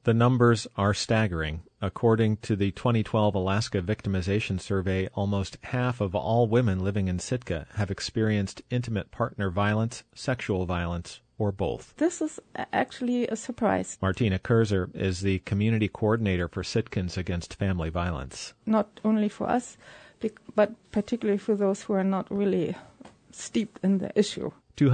The numbers are staggering. According to the 2012 Alaska Victimization Survey, almost half of all women living in Sitka have experienced intimate partner violence, sexual violence, or both. This is actually a surprise. Martina Kurzer is the community coordinator for Sitkans Against Family Violence. Not only for us, but particularly for those who are not really steeped in the issue.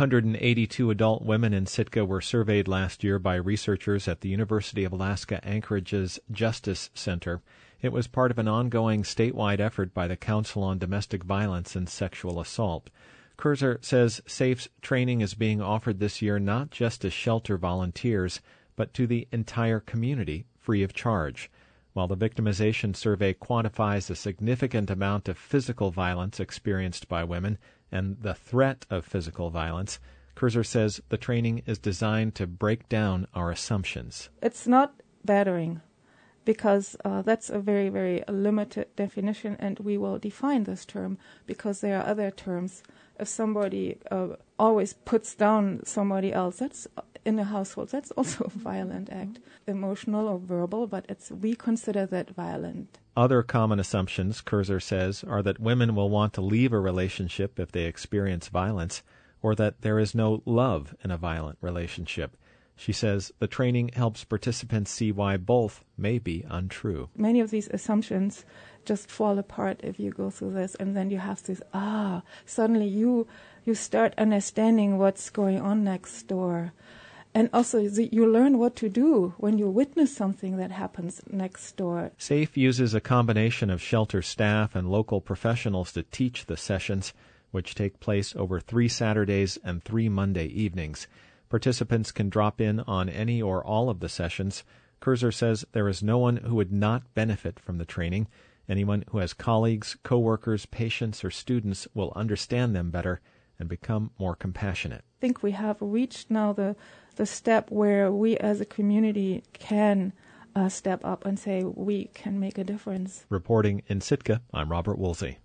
282 adult women in Sitka were surveyed last year by researchers at the University of Alaska Anchorage's Justice Center. It was part of an ongoing statewide effort by the Council on Domestic Violence and Sexual Assault. Kurzer says SAFE's training is being offered this year not just to shelter volunteers, but to the entire community, free of charge. While the victimization survey quantifies a significant amount of physical violence experienced by women and the threat of physical violence, Kurzer says the training is designed to break down our assumptions. It's not battering, because that's a very, very limited definition, and we will define this term because there are other terms. If somebody always puts down somebody else, that's in a household, that's also a violent act, emotional or verbal, but we consider that violent. Other common assumptions, Kurzer says, are that women will want to leave a relationship if they experience violence, or that there is no love in a violent relationship. She says the training helps participants see why both may be untrue. Many of these assumptions just fall apart if you go through this, and then you have this, suddenly you start understanding what's going on next door. And also, you learn what to do when you witness something that happens next door. SAFE uses a combination of shelter staff and local professionals to teach the sessions, which take place over 3 Saturdays and 3 Monday evenings. Participants can drop in on any or all of the sessions. Kurzer says there is no one who would not benefit from the training. Anyone who has colleagues, co-workers, patients, or students will understand them better and become more compassionate. I think we have reached now the step where we as a community can step up and say we can make a difference. Reporting in Sitka, I'm Robert Woolsey.